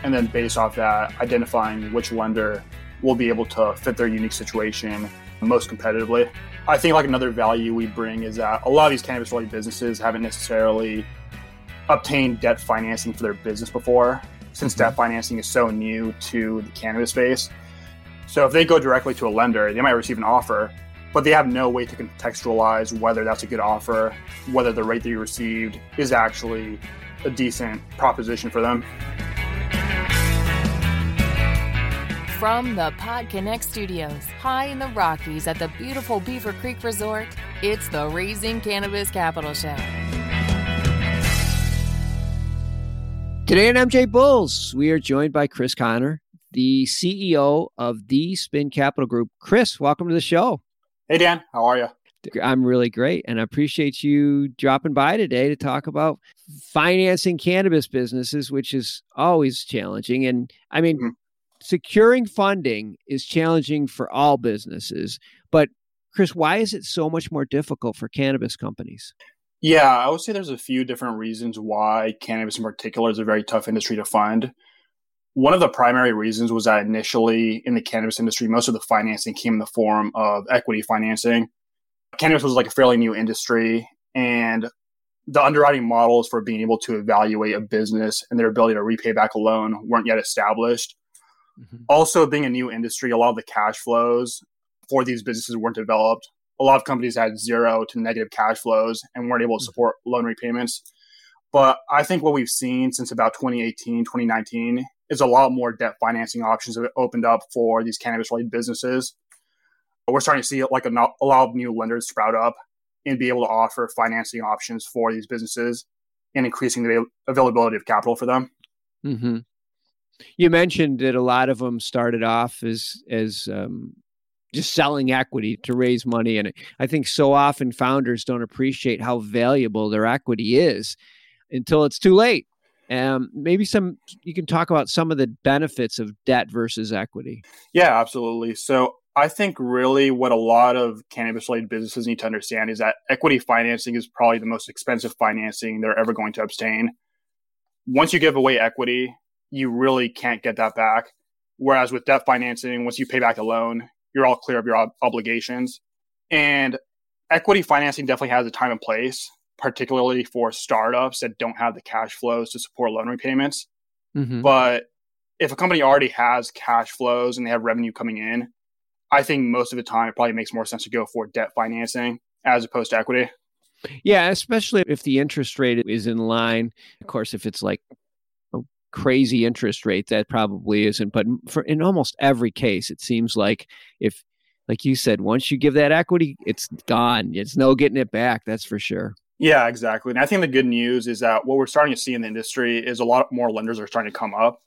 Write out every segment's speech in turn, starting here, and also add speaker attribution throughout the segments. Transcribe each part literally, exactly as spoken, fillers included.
Speaker 1: and then based off that, identifying which lender will be able to fit their unique situation most competitively. I think like another value we bring is that a lot of these cannabis-related businesses haven't necessarily obtained debt financing for their business before, since mm-hmm. debt financing is so new to the cannabis space. So if they go directly to a lender, they might receive an offer, but they have no way to contextualize whether that's a good offer, whether the rate that you received is actually a decent proposition for them.
Speaker 2: From the PodConnect Studios, high in the Rockies at the beautiful Beaver Creek Resort, it's the Raising Cannabis Capital Show.
Speaker 3: Today on M J Bulls, we are joined by Chris Connor, the C E O of the Spin Capital Group. Chris, welcome to the show.
Speaker 1: Hey, Dan. How are you?
Speaker 3: I'm really great, and I appreciate you dropping by today to talk about financing cannabis businesses, which is always challenging. And I mean, mm-hmm. securing funding is challenging for all businesses. But Chris, why is it so much more difficult for cannabis companies?
Speaker 1: Yeah, I would say there's a few different reasons why cannabis in particular is a very tough industry to fund. One of the primary reasons was that initially in the cannabis industry, most of the financing came in the form of equity financing. Cannabis was like a fairly new industry, and the underwriting models for being able to evaluate a business and their ability to repay back a loan weren't yet established. Mm-hmm. Also, being a new industry, a lot of the cash flows for these businesses weren't developed. A lot of companies had zero to negative cash flows and weren't able to support loan repayments. But I think what we've seen since about twenty eighteen, twenty nineteen is a lot more debt financing options have opened up for these cannabis-related businesses. We're starting to see like a, a lot of new lenders sprout up and be able to offer financing options for these businesses and increasing the availability of capital for them.
Speaker 3: Mm-hmm. You mentioned that a lot of them started off as as um, just selling equity to raise money. And I think so often founders don't appreciate how valuable their equity is until it's too late. Um, maybe some you can talk about some of the benefits of debt versus equity.
Speaker 1: Yeah, absolutely. So I think really what a lot of cannabis-related businesses need to understand is that equity financing is probably the most expensive financing they're ever going to obtain. Once you give away equity, you really can't get that back. Whereas with debt financing, once you pay back a loan, you're all clear of your ob- obligations. And equity financing definitely has a time and place, particularly for startups that don't have the cash flows to support loan repayments. Mm-hmm. But if a company already has cash flows and they have revenue coming in, I think most of the time it probably makes more sense to go for debt financing as opposed to equity.
Speaker 3: Yeah, especially if the interest rate is in line. Of course, if it's like a crazy interest rate, that probably isn't. But for in almost every case, it seems like if, like you said, once you give that equity, it's gone. It's no getting it back. That's for sure.
Speaker 1: Yeah, exactly. And I think the good news is that what we're starting to see in the industry is a lot more lenders are starting to come up.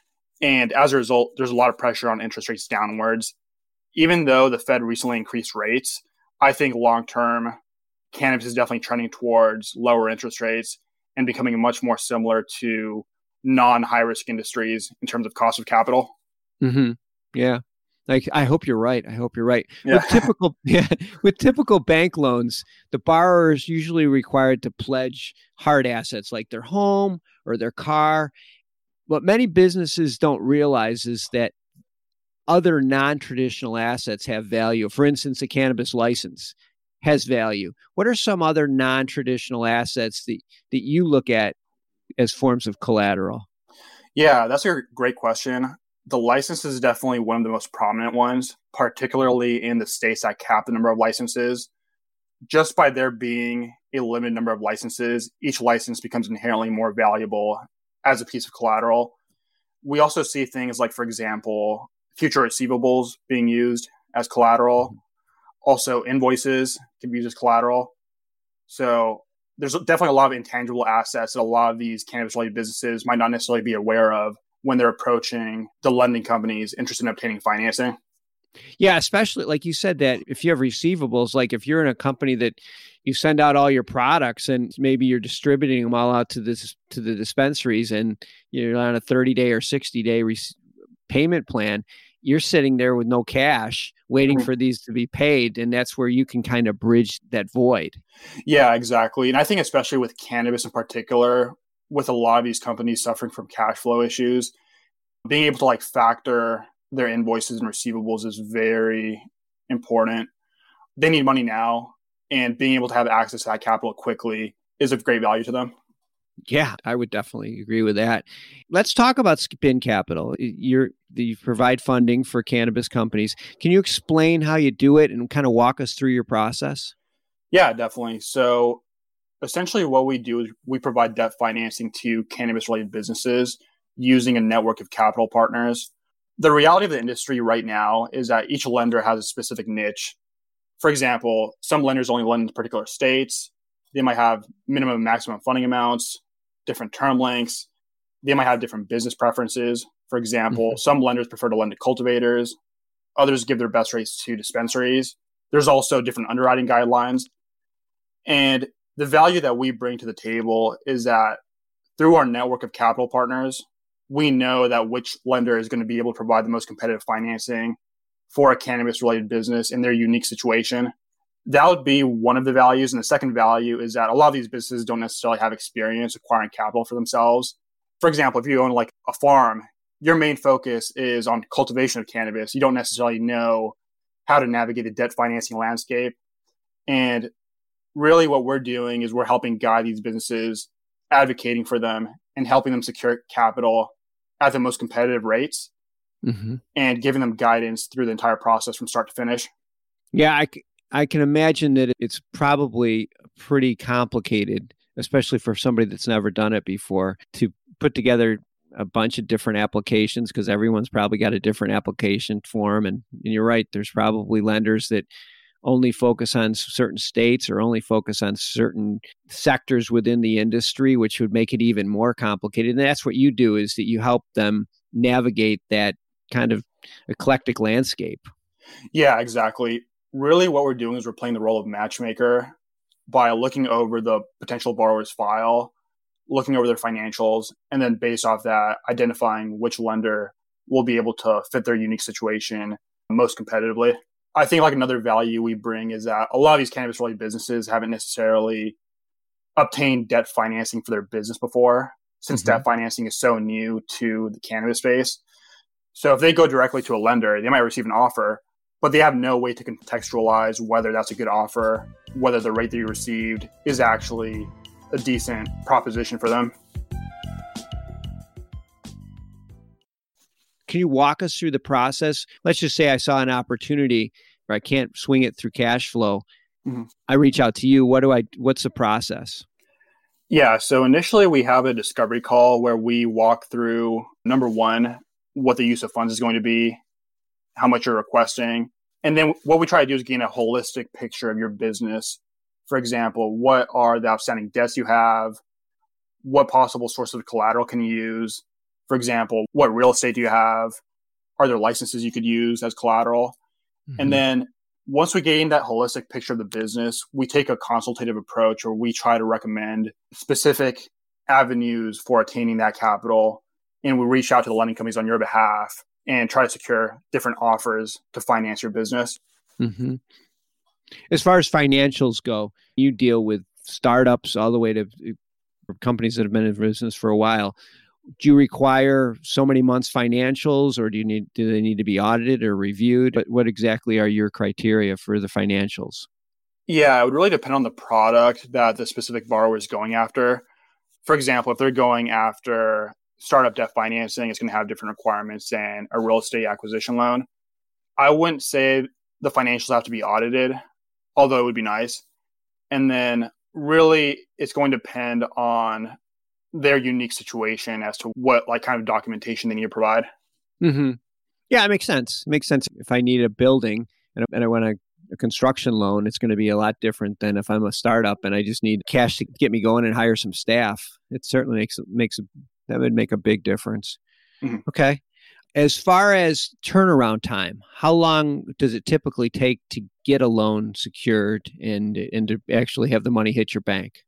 Speaker 1: And as a result, there's a lot of pressure on interest rates downwards. Even though the Fed recently increased rates, I think long-term, cannabis is definitely trending towards lower interest rates and becoming much more similar to non-high-risk industries in terms of cost of capital.
Speaker 3: Mm-hmm. Yeah. Like, I hope you're right. I hope you're right.
Speaker 1: Yeah.
Speaker 3: With typical, yeah, with typical bank loans, the borrower is usually required to pledge hard assets like their home or their car. What many businesses don't realize is that other non-traditional assets have value. For instance, a cannabis license has value. What are some other non-traditional assets that, that you look at as forms of collateral?
Speaker 1: Yeah, that's a great question. The license is definitely one of the most prominent ones, particularly in the states that cap the number of licenses. Just by there being a limited number of licenses, each license becomes inherently more valuable as a piece of collateral. We also see things like, for example, future receivables being used as collateral. Also, invoices can be used as collateral. So there's definitely a lot of intangible assets that a lot of these cannabis-related businesses might not necessarily be aware of when they're approaching the lending companies interested in obtaining financing.
Speaker 3: Yeah, especially like you said that if you have receivables, like if you're in a company that you send out all your products and maybe you're distributing them all out to this to the dispensaries and you're on a thirty-day or sixty-day re- payment plan, you're sitting there with no cash waiting for these to be paid. And that's where you can kind of bridge that void.
Speaker 1: Yeah, exactly. And I think especially with cannabis in particular, with a lot of these companies suffering from cash flow issues, Being able to like factor their invoices and receivables is very important. They need money now, and being able to have access to that capital quickly is of great value to them.
Speaker 3: Yeah, I would definitely agree with that. Let's talk about Spin Capital. You're, you provide funding for cannabis companies. Can you explain how you do it and kind of walk us through your process?
Speaker 1: Yeah, definitely. So essentially what we do is we provide debt financing to cannabis-related businesses using a network of capital partners. The reality of the industry right now is that each lender has a specific niche. For example, some lenders only lend in particular states. They might have minimum and maximum funding amounts, different term lengths. They might have different business preferences. For example, mm-hmm. some lenders prefer to lend to cultivators. Others give their best rates to dispensaries. There's also different underwriting guidelines. And the value that we bring to the table is that through our network of capital partners, we know that which lender is going to be able to provide the most competitive financing for a cannabis-related business in their unique situation. That would be one of the values. And the second value is that a lot of these businesses don't necessarily have experience acquiring capital for themselves. For example, if you own like a farm, your main focus is on cultivation of cannabis. You don't necessarily know how to navigate the debt financing landscape. And really what we're doing is we're helping guide these businesses, advocating for them and helping them secure capital at the most competitive rates mm-hmm. and giving them guidance through the entire process from start to finish.
Speaker 3: Yeah, I, I can imagine that it's probably pretty complicated, especially for somebody that's never done it before, to put together a bunch of different applications because everyone's probably got a different application form. And, and you're right, there's probably lenders that only focus on certain states or only focus on certain sectors within the industry, which would make it even more complicated. And that's what you do, is that you help them navigate that kind of eclectic landscape.
Speaker 1: Yeah, exactly. Really what we're doing is we're playing the role of matchmaker by looking over the potential borrower's file, looking over their financials, and then based off that, identifying which lender will be able to fit their unique situation most competitively. I think like another value we bring is that a lot of these cannabis-related businesses haven't necessarily obtained debt financing for their business before, since mm-hmm. debt financing is so new to the cannabis space. So if they go directly to a lender, they might receive an offer, but they have no way to contextualize whether that's a good offer, whether the rate that you received is actually a decent proposition for them.
Speaker 3: Can you walk us through the process? Let's just say I saw an opportunity where I can't swing it through cash flow. Mm-hmm. I reach out to you. What do I, what's the process?
Speaker 1: Yeah. So initially we have a discovery call where we walk through, number one, what the use of funds is going to be, how much you're requesting. And then what we try to do is gain a holistic picture of your business. For example, what are the outstanding debts you have? What possible sources of collateral can you use? For example, what real estate do you have? Are there licenses you could use as collateral? Mm-hmm. And then once we gain that holistic picture of the business, we take a consultative approach where we try to recommend specific avenues for attaining that capital. And we reach out to the lending companies on your behalf and try to secure different offers to finance your business.
Speaker 3: Mm-hmm. As far as financials go, you deal with startups all the way to companies that have been in business for a while. Do you require so many months financials, or do you need do they need to be audited or reviewed? What, what exactly are your criteria for the financials?
Speaker 1: Yeah, it would really depend on the product that the specific borrower is going after. For example, if they're going after startup debt financing, it's going to have different requirements than a real estate acquisition loan. I wouldn't say the financials have to be audited, although it would be nice. And then really it's going to depend on their unique situation as to what like kind of documentation they need to provide.
Speaker 3: Mm-hmm. Yeah, it makes sense. It makes sense. If I need a building and, and I want a, a construction loan, it's going to be a lot different than if I'm a startup and I just need cash to get me going and hire some staff. It certainly makes makes a, that would make a big difference. Mm-hmm. Okay. As far as turnaround time, how long does it typically take to get a loan secured and and to actually have the money hit your bank?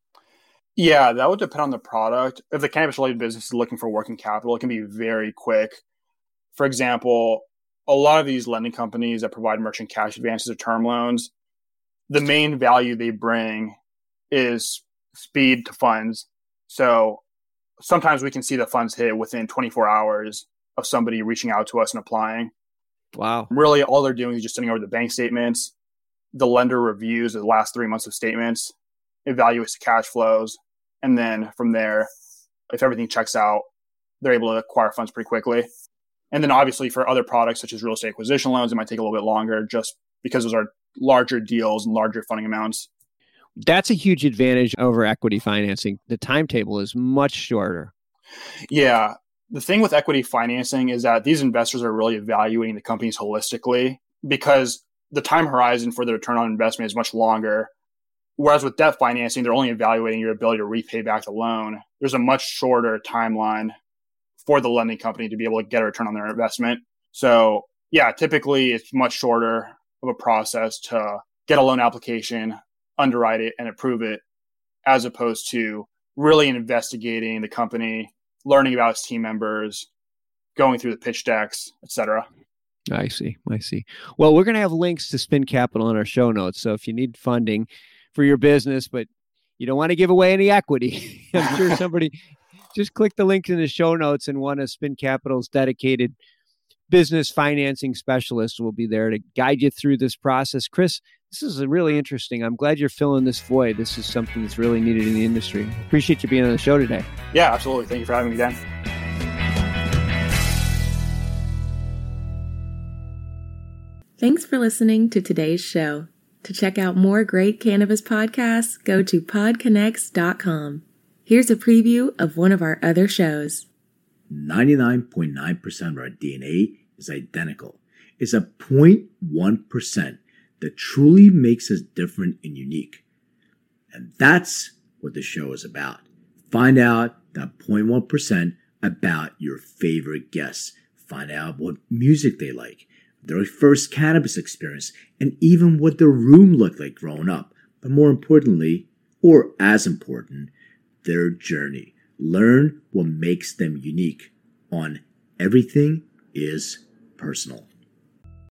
Speaker 1: Yeah, that would depend on the product. If the cannabis-related business is looking for working capital, it can be very quick. For example, a lot of these lending companies that provide merchant cash advances or term loans, the main value they bring is speed to funds. So sometimes we can see the funds hit within twenty-four hours of somebody reaching out to us and applying.
Speaker 3: Wow.
Speaker 1: Really, all they're doing is just sending over the bank statements. The lender reviews the last three months of statements, evaluates the cash flows, and then from there, if everything checks out, they're able to acquire funds pretty quickly. And then obviously for other products such as real estate acquisition loans, it might take a little bit longer just because those are larger deals and larger funding amounts.
Speaker 3: That's a huge advantage over equity financing. The timetable is much shorter.
Speaker 1: Yeah. The thing with equity financing is that these investors are really evaluating the companies holistically because the time horizon for the return on investment is much longer. Whereas with debt financing, they're only evaluating your ability to repay back the loan. There's a much shorter timeline for the lending company to be able to get a return on their investment. So yeah, typically it's much shorter of a process to get a loan application, underwrite it, and approve it, as opposed to really investigating the company, learning about its team members, going through the pitch decks, et cetera.
Speaker 3: I see. I see. Well, we're going to have links to Spin Capital in our show notes. So if you need funding for your business, but you don't want to give away any equity, I'm sure somebody just click the link in the show notes and one of Spin Capital's dedicated business financing specialists will be there to guide you through this process. Chris, this is really interesting. I'm glad you're filling this void. This is something that's really needed in the industry. Appreciate you being on the show today.
Speaker 1: Yeah, absolutely. Thank you for having me, Dan.
Speaker 2: Thanks for listening to today's show. To check out more great cannabis podcasts, go to pod connects dot com. Here's a preview of one of our other shows.
Speaker 4: ninety-nine point nine percent of our D N A is identical. It's a zero point one percent that truly makes us different and unique. And that's what the show is about. Find out that zero point one percent about your favorite guests. Find out what music they like, their first cannabis experience, and even what their room looked like growing up. But more importantly, or as important, their journey. Learn what makes them unique on Everything is Personal.